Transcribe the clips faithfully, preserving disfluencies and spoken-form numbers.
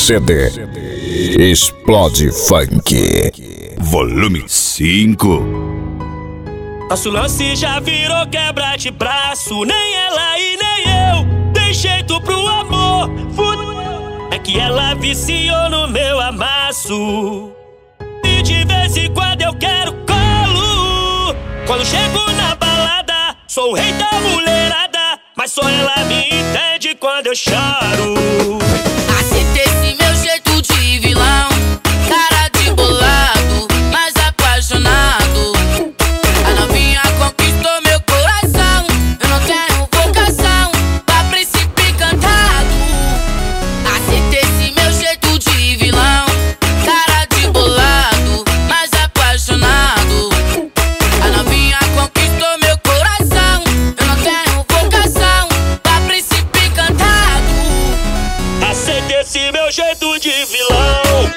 C D Explode Funk Volume cinco. Nosso lance já virou quebra de braço. Nem ela e nem eu tem jeito pro amor. É que ela viciou no meu amasso. E de vez em quando eu quero colo. Quando chego na balada, sou o rei da mulherada, mas só ela me entende quando eu choro. Aceitei esse meu jeito de vilão, cara de bolado, mas apaixonado. A novinha conquistou meu coração. Eu não tenho vocação pra príncipe encantado. Aceitei esse meu jeito de vilão, cara de bolado, mas apaixonado. A novinha conquistou meu coração. Eu não tenho vocação pra príncipe encantado. Aceitei esse meu jeito de vilão.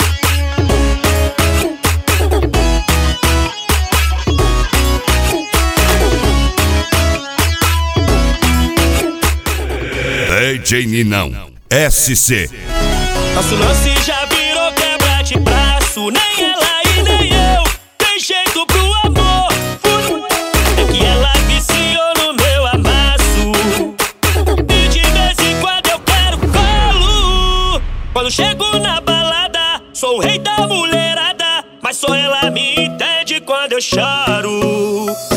D J Ninão S C. Nosso lance já virou quebra de braço. Nem ela e nem eu tem jeito pro amor. É que ela viciou no meu amasso. E de vez em quando eu quero colo. Quando chego na balada, sou o rei da mulherada, mas só ela me entende quando eu choro.